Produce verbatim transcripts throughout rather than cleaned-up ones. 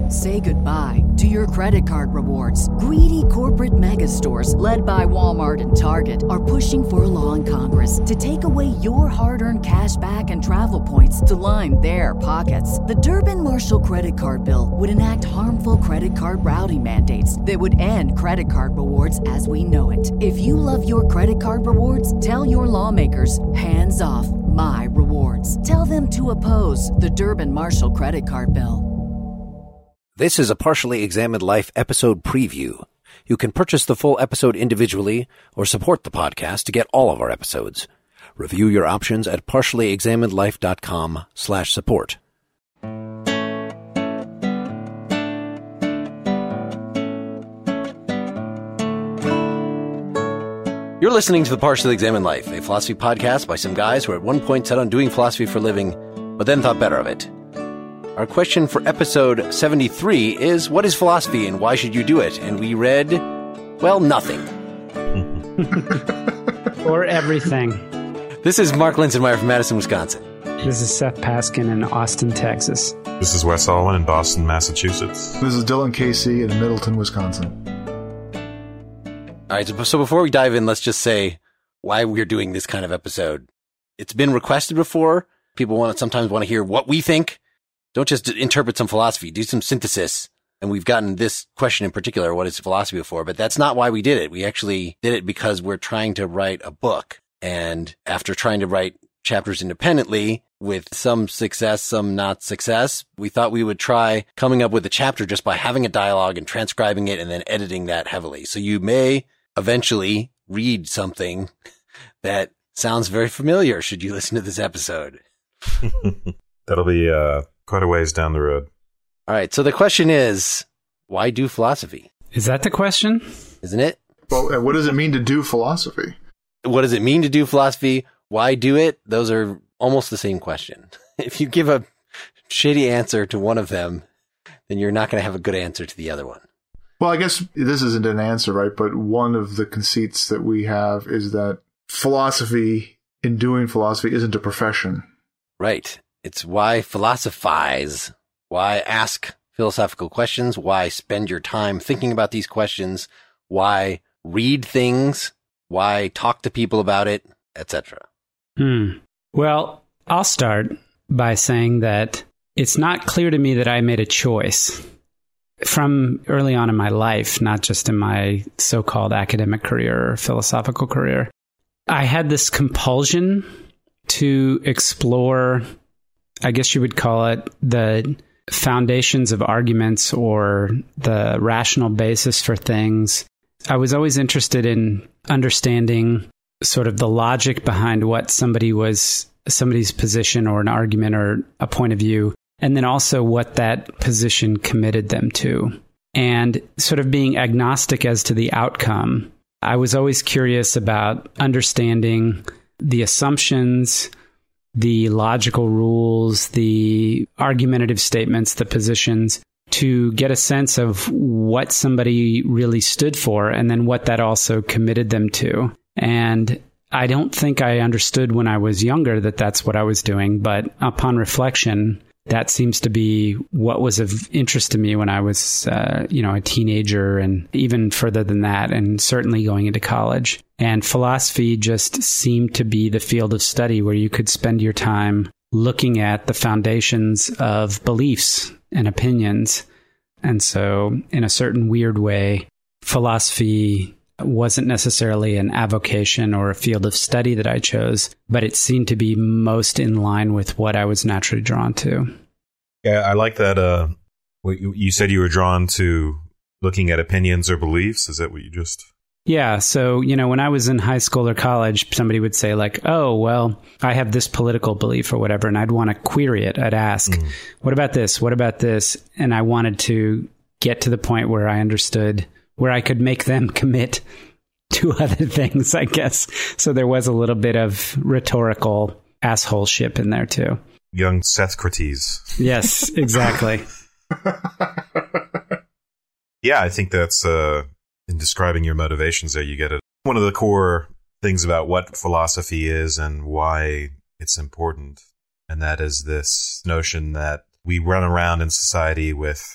Say goodbye to your credit card rewards. Greedy corporate mega stores, led by Walmart and Target, are pushing for a law in Congress to take away your hard-earned cash back and travel points to line their pockets. The Durbin-Marshall credit card bill would enact harmful credit card routing mandates that would end credit card rewards as we know it. If you love your credit card rewards, tell your lawmakers, hands off my rewards. Tell them to oppose the Durbin-Marshall credit card bill. This is a Partially Examined Life episode preview. You can purchase the full episode individually or support the podcast to get all of our episodes. Review your options at partiallyexaminedlife.com slash support. You're listening to The Partially Examined Life, a philosophy podcast by some guys who at one point set on doing philosophy for a living, but then thought better of it. Our question for episode seventy-three is, what is philosophy and why should you do it? And we read, well, nothing. Or everything. This is Mark Linsenmeyer from Madison, Wisconsin. This is Seth Paskin in Austin, Texas. This is Wes Alwan in Boston, Massachusetts. This is Dylan Casey in Middleton, Wisconsin. All right, so, so before we dive in, let's just say why we're doing this kind of episode. It's been requested before. People want to, sometimes want to hear what we think. Don't just interpret some philosophy, do some synthesis. And we've gotten this question in particular, what is philosophy before? But that's not why we did it. We actually did it because we're trying to write a book. And after trying to write chapters independently with some success, some not success, we thought we would try coming up with a chapter just by having a dialogue and transcribing it and then editing that heavily. So you may eventually read something that sounds very familiar should you listen to this episode. That'll be uh, quite a ways down the road. All right. So the question is, why do philosophy? Is that the question? Isn't it? Well, what does it mean to do philosophy? What does it mean to do philosophy? Why do it? Those are almost the same question. If you give a shitty answer to one of them, then you're not going to have a good answer to the other one. Well, I guess this isn't an answer, right? But one of the conceits that we have is that philosophy, in doing philosophy, isn't a profession. Right. It's why philosophize, why ask philosophical questions, why spend your time thinking about these questions, why read things, why talk to people about it, et cetera. Hmm. Well, I'll start by saying that it's not clear to me that I made a choice from early on in my life, not just in my so-called academic career or philosophical career. I had this compulsion to explore, I guess you would call it, the foundations of arguments or the rational basis for things. I was always interested in understanding sort of the logic behind what somebody was, somebody's position or an argument or a point of view, and then also what that position committed them to. And sort of being agnostic as to the outcome, I was always curious about understanding the assumptions, the logical rules, the argumentative statements, the positions, to get a sense of what somebody really stood for and then what that also committed them to. And I don't think I understood when I was younger that that's what I was doing, but upon reflection, that seems to be what was of interest to me when I was, uh, you know, a teenager and even further than that, and certainly going into college. And philosophy just seemed to be the field of study where you could spend your time looking at the foundations of beliefs and opinions. And so, in a certain weird way, philosophy wasn't necessarily an avocation or a field of study that I chose, but it seemed to be most in line with what I was naturally drawn to. Yeah, I like that. Uh, you said you were drawn to looking at opinions or beliefs. Is that what you just... Yeah. So, you know, when I was in high school or college, somebody would say like, oh, well, I have this political belief or whatever, and I'd want to query it. I'd ask, mm. what about this? What about this? And I wanted to get to the point where I understood, where I could make them commit to other things, I guess. So there was a little bit of rhetorical assholeship in there too. Young Socrates. Yes, exactly. Yeah, I think that's, uh, in describing your motivations there, you get it. One of the core things about what philosophy is and why it's important, and that is this notion that we run around in society with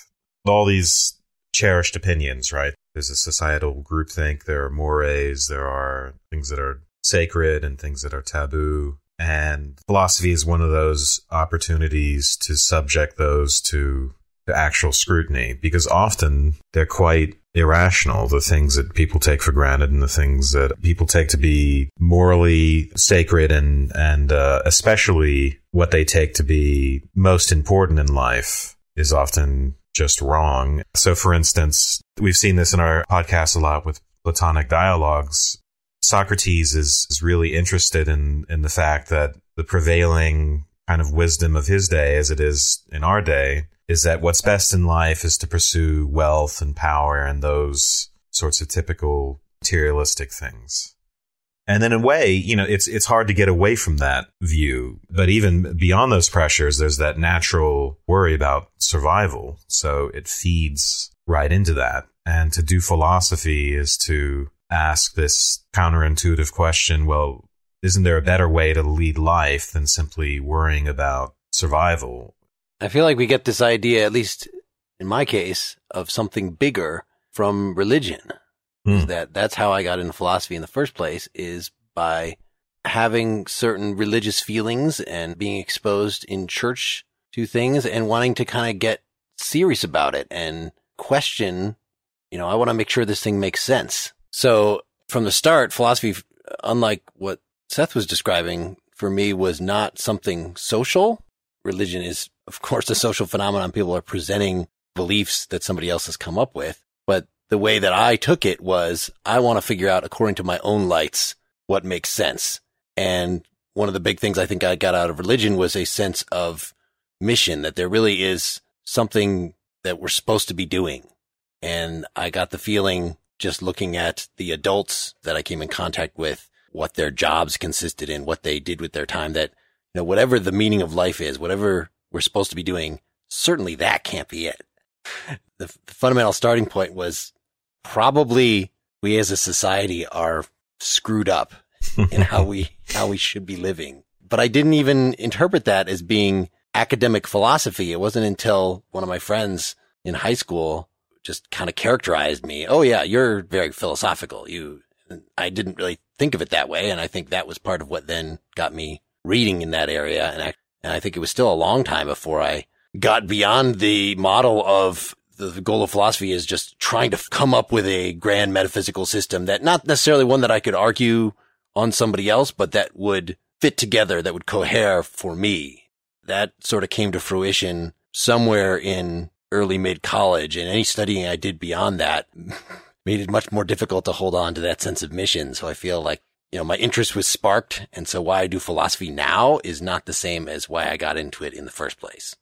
all these cherished opinions, right? There's a societal groupthink, there are mores, there are things that are sacred and things that are taboo. And philosophy is one of those opportunities to subject those to, to actual scrutiny, because often they're quite irrational, the things that people take for granted and the things that people take to be morally sacred, and, and uh, especially what they take to be most important in life is often just wrong. So, for instance, we've seen this in our podcast a lot with Platonic dialogues. Socrates is, is really interested in, in the fact that the prevailing kind of wisdom of his day, as it is in our day, is that what's best in life is to pursue wealth and power and those sorts of typical materialistic things. And in a way, you know, it's it's hard to get away from that view. But even beyond those pressures, there's that natural worry about survival. So it feeds right into that. And to do philosophy is to ask this counterintuitive question, well, isn't there a better way to lead life than simply worrying about survival? I feel like we get this idea, at least in my case, of something bigger from religion. Mm. That that's how I got into philosophy in the first place, is by having certain religious feelings and being exposed in church to things and wanting to kind of get serious about it and question, you know, I want to make sure this thing makes sense. So from the start, philosophy, unlike what Seth was describing, for me was not something social. Religion is, of course, a social phenomenon. People are presenting beliefs that somebody else has come up with. But the way that I took it was, I want to figure out, according to my own lights, what makes sense. And one of the big things I think I got out of religion was a sense of mission, that there really is something that we're supposed to be doing. And I got the feeling, just looking at the adults that I came in contact with, what their jobs consisted in, what they did with their time, that, you know, whatever the meaning of life is, whatever we're supposed to be doing, certainly that can't be it. The, the fundamental starting point was probably we as a society are screwed up in how we, how we should be living. But I didn't even interpret that as being academic philosophy. It wasn't until one of my friends in high school just kind of characterized me. Oh yeah, you're very philosophical. You, I didn't really think of it that way. And I think that was part of what then got me reading in that area. And I, and I think it was still a long time before I got beyond the model of the, the goal of philosophy is just trying to come up with a grand metaphysical system that, not necessarily one that I could argue on somebody else, but that would fit together, that would cohere for me. That sort of came to fruition somewhere in early mid college, and any studying I did beyond that made it much more difficult to hold on to that sense of mission. So I feel like, you know, my interest was sparked. And so why I do philosophy now is not the same as why I got into it in the first place.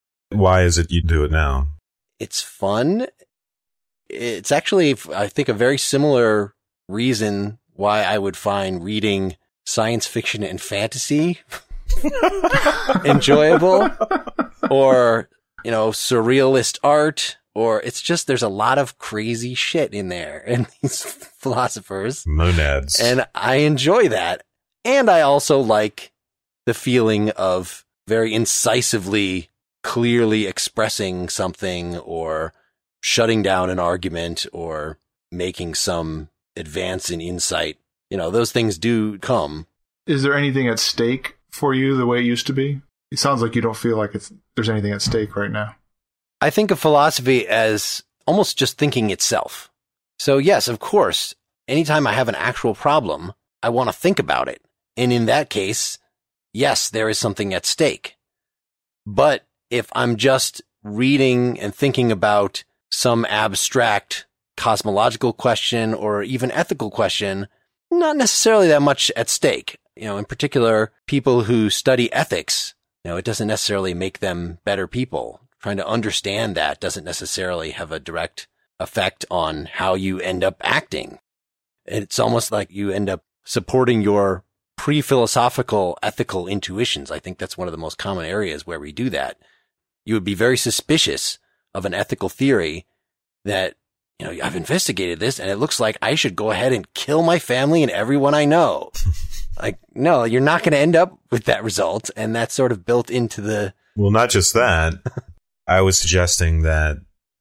Why is it you do it now? It's fun. It's actually, I think, a very similar reason why I would find reading science fiction and fantasy enjoyable, or, you know, surrealist art, or it's just, there's a lot of crazy shit in there in these philosophers. Monads. And I enjoy that. And I also like the feeling of very incisively, clearly expressing something, or shutting down an argument, or making some advance in insight. You know, those things do come. Is there anything at stake for you the way it used to be? It sounds like you don't feel like it's, there's anything at stake right now. I think of philosophy as almost just thinking itself. So yes, of course, anytime I have an actual problem, I want to think about it. And in that case, yes, there is something at stake. But if I'm just reading and thinking about some abstract cosmological question or even ethical question, not necessarily that much at stake. You know, in particular, people who study ethics, you know, it doesn't necessarily make them better people. Trying to understand that doesn't necessarily have a direct effect on how you end up acting. It's almost like you end up supporting your pre-philosophical ethical intuitions. I think that's one of the most common areas where we do that. You would be very suspicious of an ethical theory that, you know, I've investigated this and it looks like I should go ahead and kill my family and everyone I know. Like, no, you're not going to end up with that result. And that's sort of built into the... Well, not just that. I was suggesting that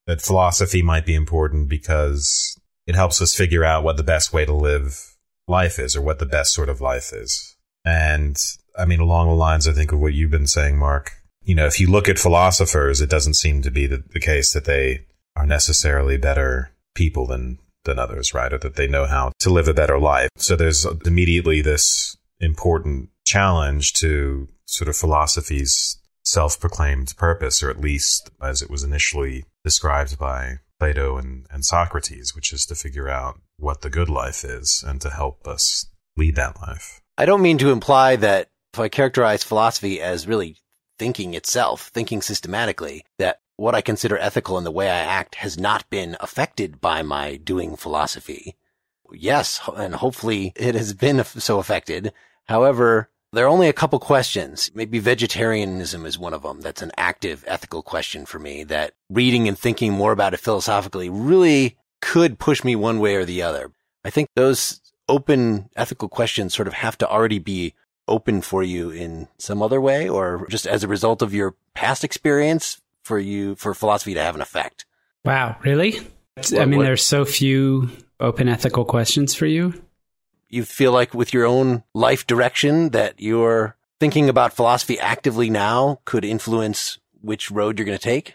that philosophy might be important because it helps us figure out what the best way to live life is, or what the best sort of life is. And I mean, along the lines, I think, of what you've been saying, Mark, you know, if you look at philosophers, it doesn't seem to be the, the case that they are necessarily better people than, than others, right? Or that they know how to live a better life. So there's immediately this important challenge to sort of philosophy's self-proclaimed purpose, or at least as it was initially described by Plato and, and Socrates, which is to figure out what the good life is and to help us lead that life. I don't mean to imply that if I characterize philosophy as really thinking itself, thinking systematically, that what I consider ethical in the way I act has not been affected by my doing philosophy. Yes, and hopefully it has been so affected. However, there are only a couple questions. Maybe vegetarianism is one of them. That's an active ethical question for me that reading and thinking more about it philosophically really could push me one way or the other. I think those open ethical questions sort of have to already be open for you in some other way, or just as a result of your past experience for you, for philosophy to have an effect. Wow, really? What, I mean, what, there's so few open ethical questions for you? You feel like with your own life direction that you're thinking about philosophy actively now could influence which road you're going to take?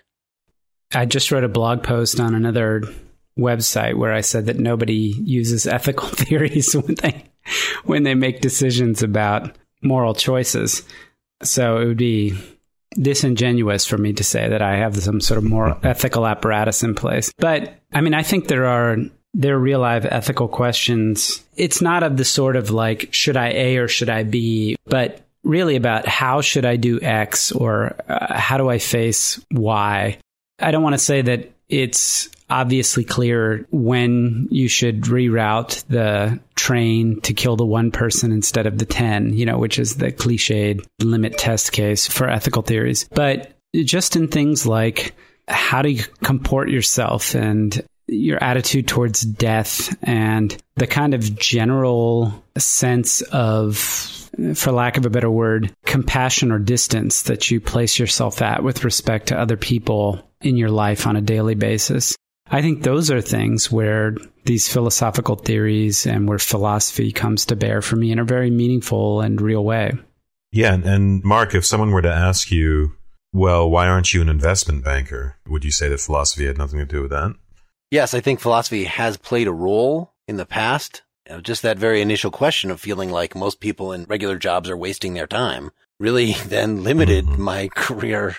I just wrote a blog post on another website where I said that nobody uses ethical theories when they when they make decisions about moral choices. So it would be disingenuous for me to say that I have some sort of moral ethical apparatus in place. But I mean, I think there are there are real life ethical questions. It's not of the sort of like, should I A or should I B, but really about how should I do X, or uh, how do I face Y? I don't want to say that it's obviously clear when you should reroute the train to kill the one person instead of the ten, you know, which is the cliched limit test case for ethical theories. But just in things like how do you comport yourself and your attitude towards death and the kind of general sense of, for lack of a better word, compassion or distance that you place yourself at with respect to other people in your life on a daily basis. I think those are things where these philosophical theories and where philosophy comes to bear for me in a very meaningful and real way. Yeah, and Mark, if someone were to ask you, well, why aren't you an investment banker? Would you say that philosophy had nothing to do with that? Yes, I think philosophy has played a role in the past. You know, just that very initial question of feeling like most people in regular jobs are wasting their time really then limited mm-hmm. my career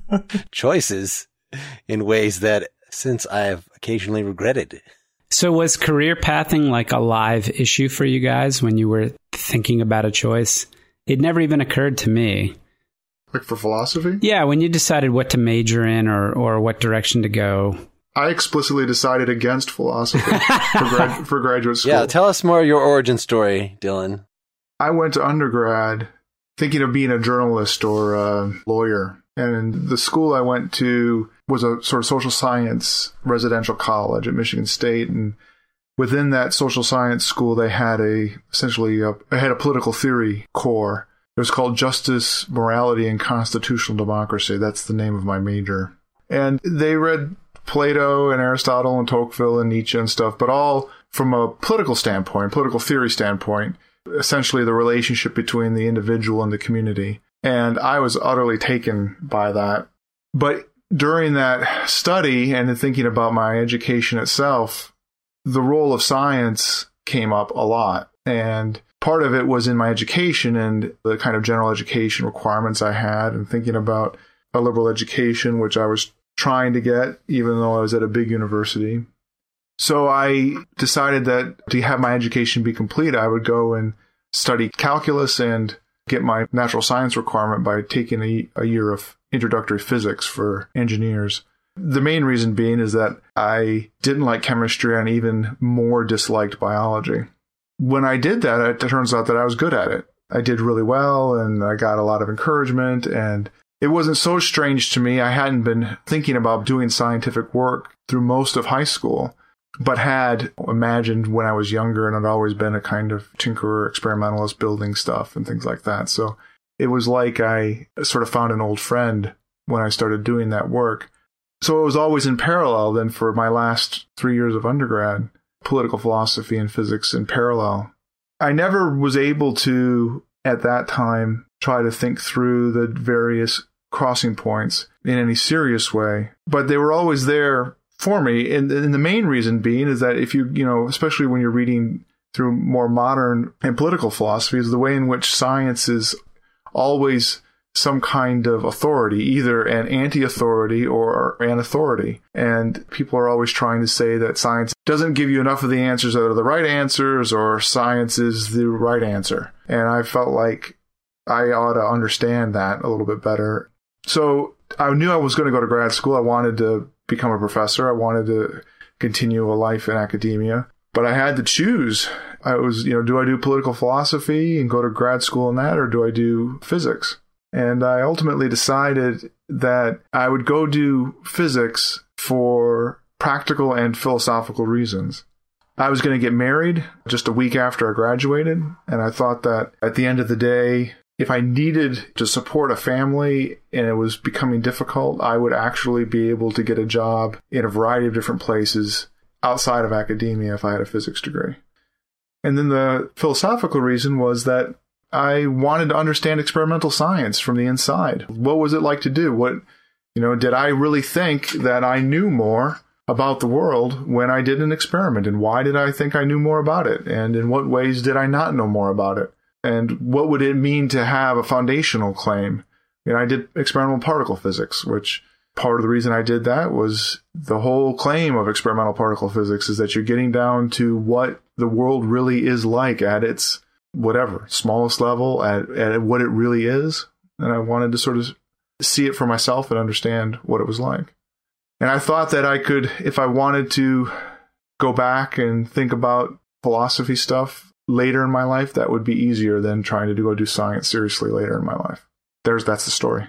choices in ways that since I've occasionally regretted. So was career pathing like a live issue for you guys when you were thinking about a choice? It never even occurred to me. Like for philosophy? Yeah, when you decided what to major in or, or what direction to go. I explicitly decided against philosophy for, grad- for graduate school. Yeah, tell us more of your origin story, Dylan. I went to undergrad thinking of being a journalist or a lawyer. And the school I went to was a sort of social science residential college at Michigan State. And within that social science school, they had a essentially a, they had a political theory core. It was called Justice, Morality, and Constitutional Democracy. That's the name of my major. And they read Plato and Aristotle and Tocqueville and Nietzsche and stuff, but all from a political standpoint, political theory standpoint, essentially the relationship between the individual and the community. And I was utterly taken by that. But during that study and thinking about my education itself, the role of science came up a lot. And part of it was in my education and the kind of general education requirements I had, and thinking about a liberal education, which I was trying to get, even though I was at a big university. So I decided that to have my education be complete, I would go and study calculus and get my natural science requirement by taking a, a year of introductory physics for engineers. The main reason being is that I didn't like chemistry and even more disliked biology. When I did that, it turns out that I was good at it. I did really well, and I got a lot of encouragement, and it wasn't so strange to me. I hadn't been thinking about doing scientific work through most of high school, but had imagined when I was younger, and had always been a kind of tinkerer, experimentalist, building stuff and things like that. So it was like I sort of found an old friend when I started doing that work. So it was always in parallel then for my last three years of undergrad, political philosophy and physics in parallel. I never was able to, at that time, try to think through the various crossing points in any serious way, but they were always there for me. And, and the main reason being is that if you, you know, especially when you're reading through more modern and political philosophy, is the way in which science is always some kind of authority, either an anti-authority or an authority. And people are always trying to say that science doesn't give you enough of the answers that are the right answers, or science is the right answer. And I felt like I ought to understand that a little bit better. So I knew I was going to go to grad school. I wanted to become a professor. I wanted to continue a life in academia. But I had to choose. I was, you know, do I do political philosophy and go to grad school in that, or do I do physics? And I ultimately decided that I would go do physics for practical and philosophical reasons. I was going to get married just a week after I graduated, and I thought that at the end of the day, if I needed to support a family and it was becoming difficult, I would actually be able to get a job in a variety of different places outside of academia if I had a physics degree. And then the philosophical reason was that I wanted to understand experimental science from the inside. What was it like to do? What, you know, did I really think that I knew more about the world when I did an experiment? And why did I think I knew more about it? And in what ways did I not know more about it? And what would it mean to have a foundational claim? You know, I did experimental particle physics, which part of the reason I did that was the whole claim of experimental particle physics is that you're getting down to what the world really is like at its whatever, smallest level, at, at what it really is. And I wanted to sort of see it for myself and understand what it was like. And I thought that I could, if I wanted to go back and think about philosophy stuff later in my life, that would be easier than trying to go do science seriously later in my life. There's, that's the story.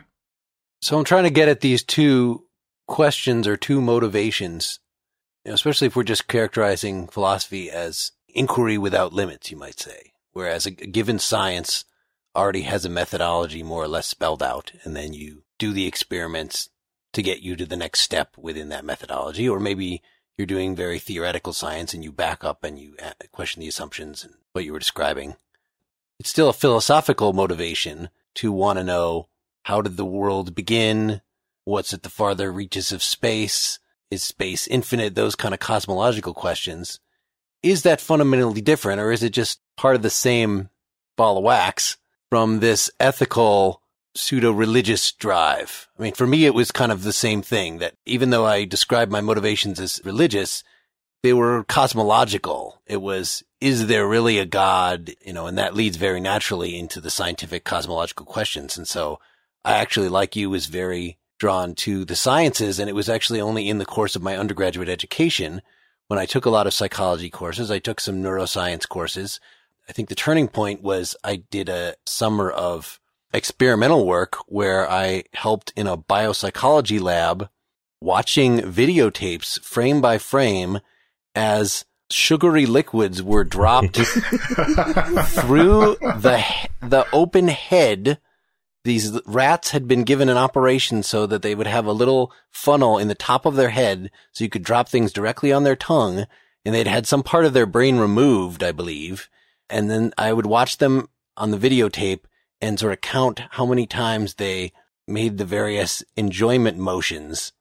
So I'm trying to get at these two questions or two motivations, you know, especially if we're just characterizing philosophy as inquiry without limits, you might say. Whereas a given science already has a methodology more or less spelled out, and then you do the experiments to get you to the next step within that methodology. Or maybe you're doing very theoretical science and you back up and you question the assumptions and what you were describing. It's still a philosophical motivation to want to know, how did the world begin? What's at the farther reaches of space? Is space infinite? Those kind of cosmological questions. Is that fundamentally different, or is it just part of the same ball of wax from this ethical, pseudo-religious drive? I mean, for me, it was kind of the same thing, that even though I described my motivations as religious, they were cosmological. It was, is there really a God? You know, and that leads very naturally into the scientific cosmological questions. And so I actually, like you, was very drawn to the sciences, and it was actually only in the course of my undergraduate education when I took a lot of psychology courses. I took some neuroscience courses. I think the turning point was I did a summer of experimental work where I helped in a biopsychology lab watching videotapes frame by frame as sugary liquids were dropped through the the open head. These rats had been given an operation so that they would have a little funnel in the top of their head so you could drop things directly on their tongue, and they'd had some part of their brain removed, I believe. And then I would watch them on the videotape and sort of count how many times they made the various enjoyment motions.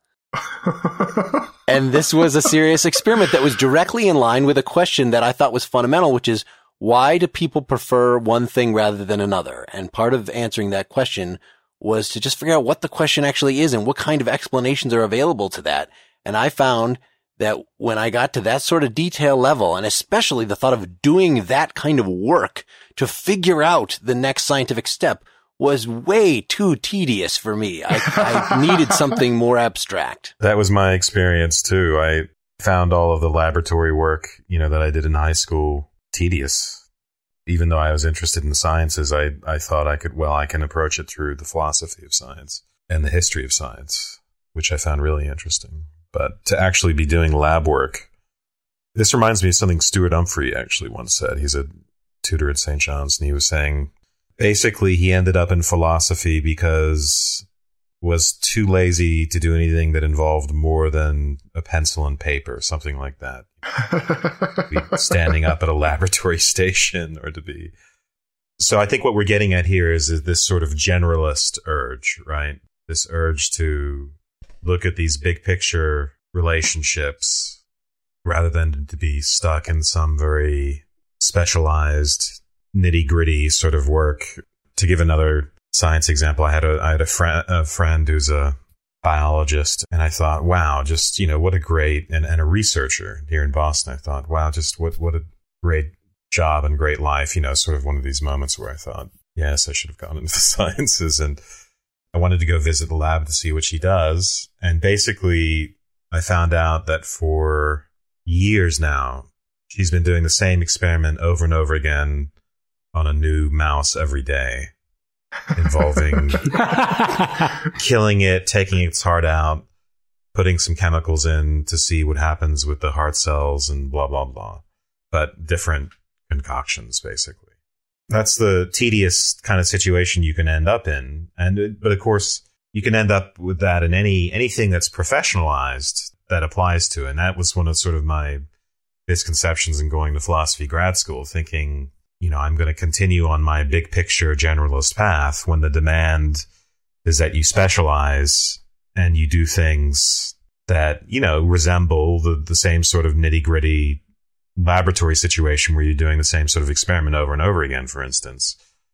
And this was a serious experiment that was directly in line with a question that I thought was fundamental, which is, why do people prefer one thing rather than another? And part of answering that question was to just figure out what the question actually is and what kind of explanations are available to that. And I found that when I got to that sort of detail level, and especially the thought of doing that kind of work to figure out the next scientific step, was way too tedious for me. I, I needed something more abstract. That was my experience too. I found all of the laboratory work, you know, that I did in high school tedious. Even though I was interested in the sciences, I, I thought I could, well, I can approach it through the philosophy of science and the history of science, which I found really interesting. But to actually be doing lab work, this reminds me of something Stuart Humphrey actually once said. He's a tutor at Saint John's, and he was saying, basically, he ended up in philosophy because was too lazy to do anything that involved more than a pencil and paper, something like that. Be standing up at a laboratory station or to be. So I think what we're getting at here is, is this sort of generalist urge, right? This urge to look at these big picture relationships rather than to be stuck in some very specialized nitty gritty sort of work. To give another science example, I had a I had a friend a friend who's a biologist, and I thought, wow, just, you know, what a great and, and a researcher here in Boston. I thought, wow, just what what a great job and great life, you know, sort of one of these moments where I thought, yes, I should have gone into the sciences. And I wanted to go visit the lab to see what she does. And basically, I found out that for years now, she's been doing the same experiment over and over again on a new mouse every day, involving killing it, taking its heart out, putting some chemicals in to see what happens with the heart cells and blah, blah, blah. But different concoctions, basically. That's the tedious kind of situation you can end up in. And but of course, you can end up with that in any anything that's professionalized that applies to. And that was one of sort of my misconceptions in going to philosophy grad school, thinking, you know, I'm going to continue on my big picture generalist path when the demand is that you specialize and you do things that, you know, resemble the, the same sort of nitty gritty laboratory situation where you're doing the same sort of experiment over and over again, for instance.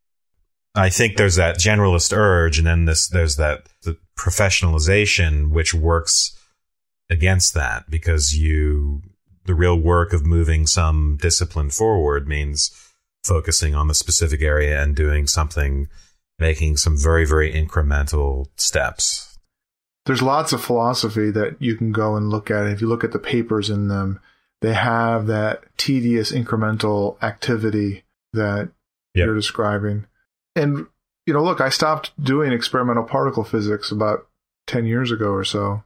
I think there's that generalist urge, and then this there's that the professionalization which works against that, because you the real work of moving some discipline forward means focusing on the specific area and doing something, making some very, very incremental steps. There's lots of philosophy that you can go and look at. If you look at the papers in them, they have that tedious incremental activity that yep. you're describing. And, you know, look, I stopped doing experimental particle physics about ten years ago or so.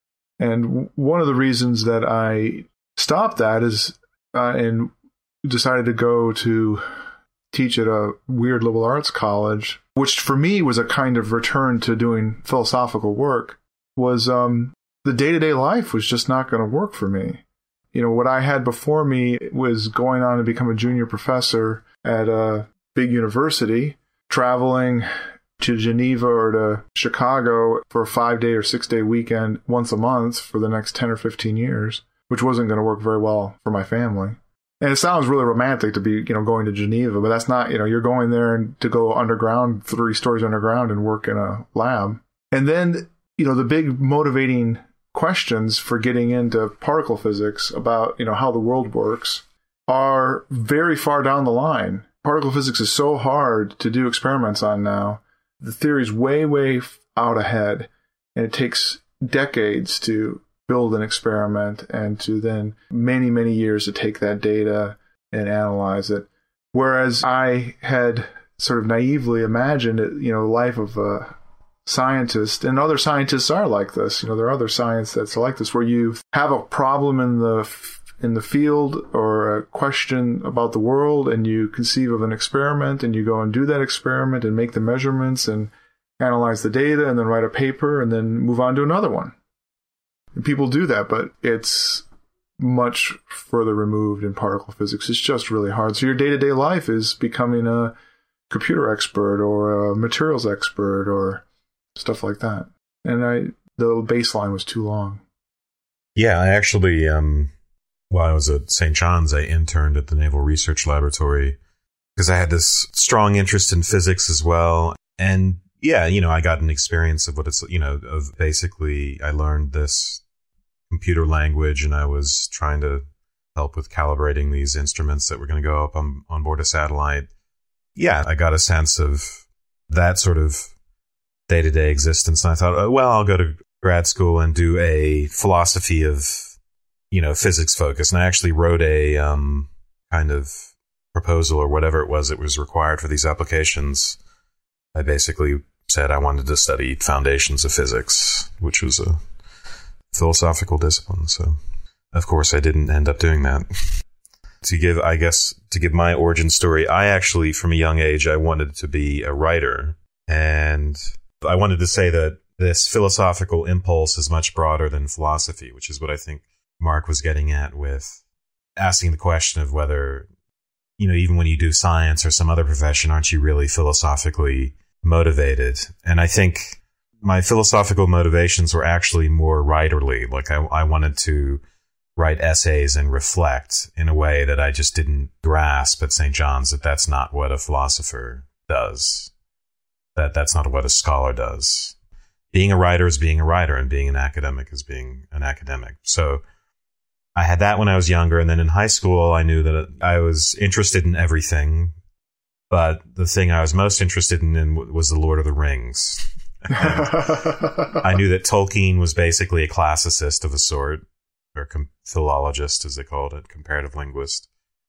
And one of the reasons that I stopped that is, uh, and decided to go to teach at a weird liberal arts college, which for me was a kind of return to doing philosophical work, was um, the day-to-day life was just not going to work for me. You know, what I had before me was going on to become a junior professor at a big university, traveling to Geneva or to Chicago for a five-day or six-day weekend once a month for the next ten or fifteen years, which wasn't going to work very well for my family. And it sounds really romantic to be, you know, going to Geneva, but that's not, you know, you're going there and to go underground, three stories underground and work in a lab. And then, you know, the big motivating questions for getting into particle physics about, you know, how the world works are very far down the line. Particle physics is so hard to do experiments on now. The theory's way, way out ahead, and it takes decades to build an experiment and to then many, many years to take that data and analyze it. Whereas I had sort of naively imagined it, you know, the life of a scientist, and other scientists are like this. You know, there are other science that's like this, where you have a problem in the in the field or a question about the world, and you conceive of an experiment, and you go and do that experiment and make the measurements and analyze the data, and then write a paper, and then move on to another one. And people do that, but it's much further removed in particle physics. It's just really hard. So your day-to-day life is becoming a computer expert or a materials expert or stuff like that. And I, the baseline was too long. Yeah, I actually, um, while I was at Saint John's, I interned at the Naval Research Laboratory because I had this strong interest in physics as well. And yeah, you know, I got an experience of what it's, you know, of basically I learned this computer language, and I was trying to help with calibrating these instruments that were going to go up on, on board a satellite. Yeah, I got a sense of that sort of day-to-day existence. And I thought, oh, well, I'll go to grad school and do a philosophy of, you know, physics focus. And I actually wrote a um, kind of proposal or whatever it was that was required for these applications. I basically said I wanted to study foundations of physics, which was a philosophical discipline. So, of course, I didn't end up doing that. To give, I guess, to give my origin story, I actually, from a young age, I wanted to be a writer. And I wanted to say that this philosophical impulse is much broader than philosophy, which is what I think Mark was getting at with asking the question of whether, you know, even when you do science or some other profession, aren't you really philosophically motivated? And I think my philosophical motivations were actually more writerly. Like I, I wanted to write essays and reflect in a way that I just didn't grasp at Saint John's, that that's not what a philosopher does, that that's not what a scholar does. Being a writer is being a writer, and being an academic is being an academic. So I had that when I was younger, and then in high school, I knew that I was interested in everything, but the thing I was most interested in was The Lord of the Rings. I knew that Tolkien was basically a classicist of a sort, or com- philologist, as they called it, comparative linguist.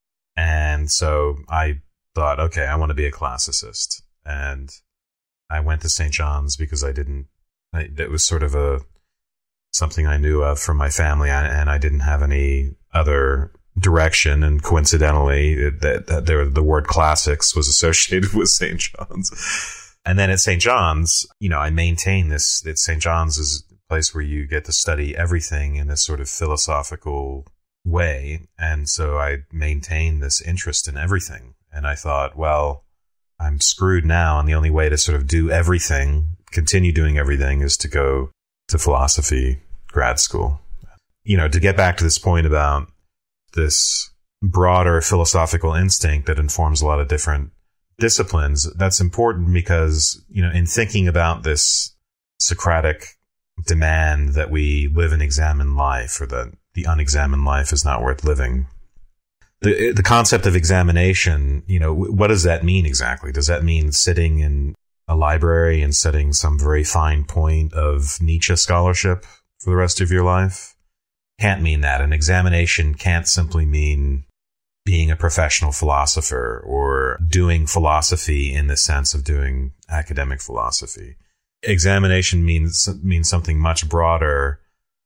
And so I thought, okay, I want to be a classicist. And I went to Saint John's because I didn't, I, it was sort of a, something I knew of from my family, and I didn't have any other direction. And coincidentally, that, that there, the word classics was associated with Saint John's. And then at Saint John's, you know, I maintain this, that Saint John's is a place where you get to study everything in this sort of philosophical way. And so I maintained this interest in everything. And I thought, well, I'm screwed now, and the only way to sort of do everything, continue doing everything, is to go to philosophy grad school. You know, to get back to this point about this broader philosophical instinct that informs a lot of different disciplines, that's important because, you know, in thinking about this Socratic demand that we live an examined life, or that the unexamined life is not worth living, the the concept of examination, you know, what does that mean exactly? Does that mean sitting in a library and setting some very fine point of Nietzsche scholarship for the rest of your life? Can't mean that. An examination can't simply mean being a professional philosopher or doing philosophy in the sense of doing academic philosophy. Examination means means something much broader,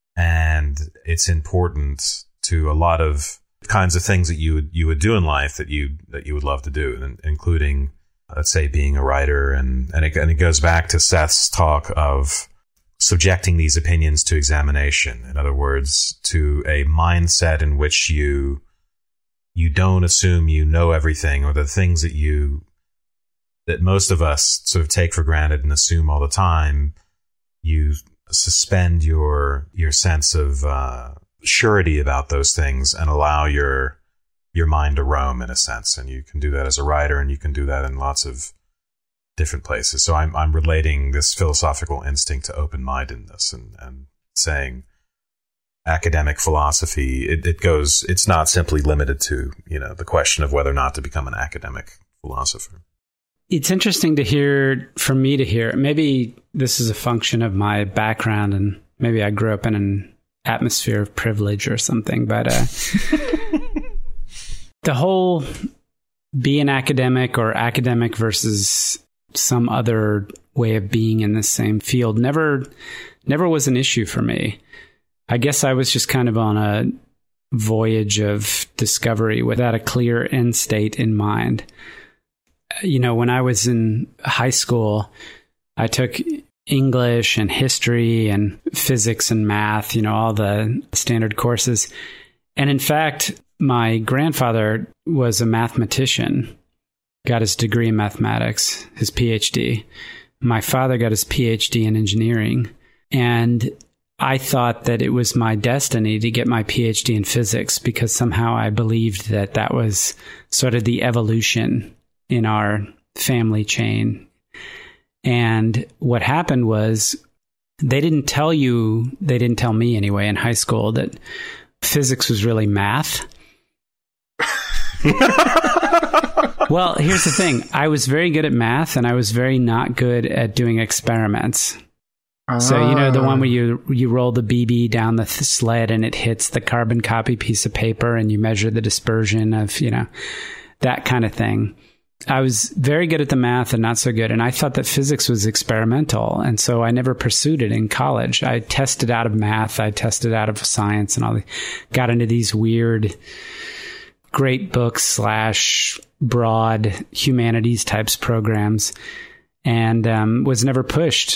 and it's important to a lot of kinds of things that you would you would do in life that you that you would love to do, including, let's say, being a writer. And and it, and it goes back to Seth's talk of subjecting these opinions to examination. In other words, to a mindset in which you you don't assume you know everything, or the things that you that most of us sort of take for granted and assume all the time. You suspend your your sense of uh, surety about those things and allow your your mind to roam, in a sense. And you can do that as a writer, and you can do that in lots of different places. So I'm I'm relating this philosophical instinct to open-mindedness, and, and saying academic philosophy, it, it goes, it's not simply limited to, you know, the question of whether or not to become an academic philosopher. It's interesting to hear, for me to hear, maybe this is a function of my background, and maybe I grew up in an atmosphere of privilege or something, but uh, the whole be an academic, or academic versus some other way of being in the same field, never, never was an issue for me. I guess I was just kind of on a voyage of discovery without a clear end state in mind. You know, when I was in high school, I took English and history and physics and math, you know, all the standard courses. And in fact, my grandfather was a mathematician, got his degree in mathematics, his P H D. My father got his P H D in engineering. And I thought that it was my destiny to get my P H D in physics, because somehow I believed that that was sort of the evolution in our family chain. And what happened was, they didn't tell you, they didn't tell me anyway in high school, that physics was really math. Well, here's the thing. I was very good at math, and I was very not good at doing experiments. So, you know, the one where you you roll the B B down the th- sled and it hits the carbon copy piece of paper, and you measure the dispersion of, you know, that kind of thing. I was very good at the math and not so good. And I thought that physics was experimental. And so I never pursued it in college. I tested out of math. I tested out of science, and all the, got into these weird great books slash broad humanities types programs, and um, was never pushed.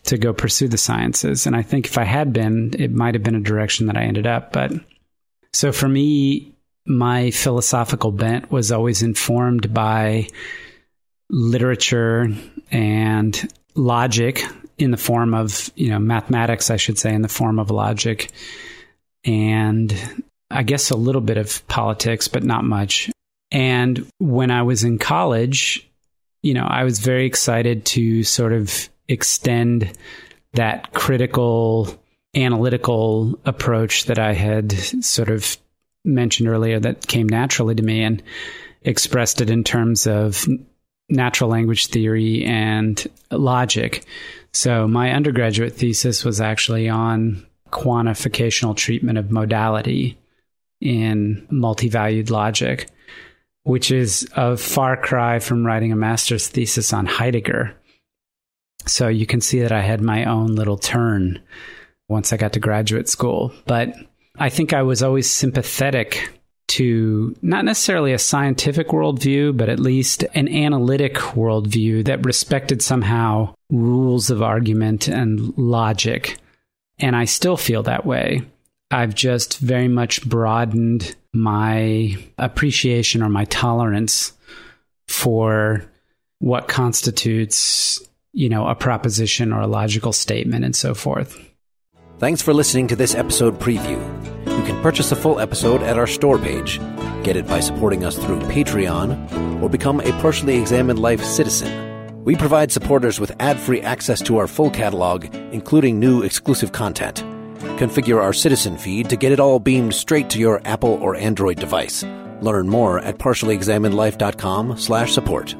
to go pursue the sciences. And I think if I had been, it might have been a direction that I ended up. But so for me, my philosophical bent was always informed by literature and logic in the form of, you know, mathematics, I should say, in the form of logic. And I guess a little bit of politics, but not much. And when I was in college, you know, I was very excited to sort of extend that critical, analytical approach that I had sort of mentioned earlier that came naturally to me, and expressed it in terms of natural language theory and logic. So my undergraduate thesis was actually on quantificational treatment of modality in multi-valued logic, which is a far cry from writing a master's thesis on Heidegger. So you can see that I had my own little turn once I got to graduate school. But I think I was always sympathetic to not necessarily a scientific worldview, but at least an analytic worldview that respected somehow rules of argument and logic. And I still feel that way. I've just very much broadened my appreciation or my tolerance for what constitutes, you know, a proposition or a logical statement and so forth. Thanks for listening to this episode preview. You can purchase a full episode at our store page, get it by supporting us through Patreon, or become a Partially Examined Life citizen. We provide supporters with ad-free access to our full catalog, including new exclusive content. Configure our citizen feed to get it all beamed straight to your Apple or Android device. Learn more at partiallyexaminedlife.com slash support.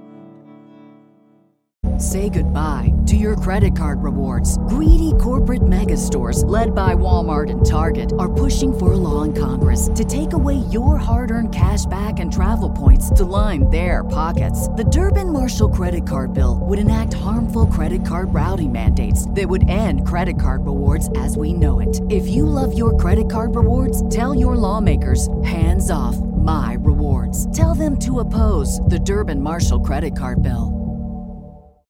Say goodbye to your credit card rewards. Greedy corporate mega stores, led by Walmart and Target, are pushing for a law in Congress to take away your hard-earned cash back and travel points to line their pockets. The Durbin-Marshall credit card bill would enact harmful credit card routing mandates that would end credit card rewards as we know it. If you love your credit card rewards, tell your lawmakers, hands off my rewards. Tell them to oppose the Durbin-Marshall credit card bill.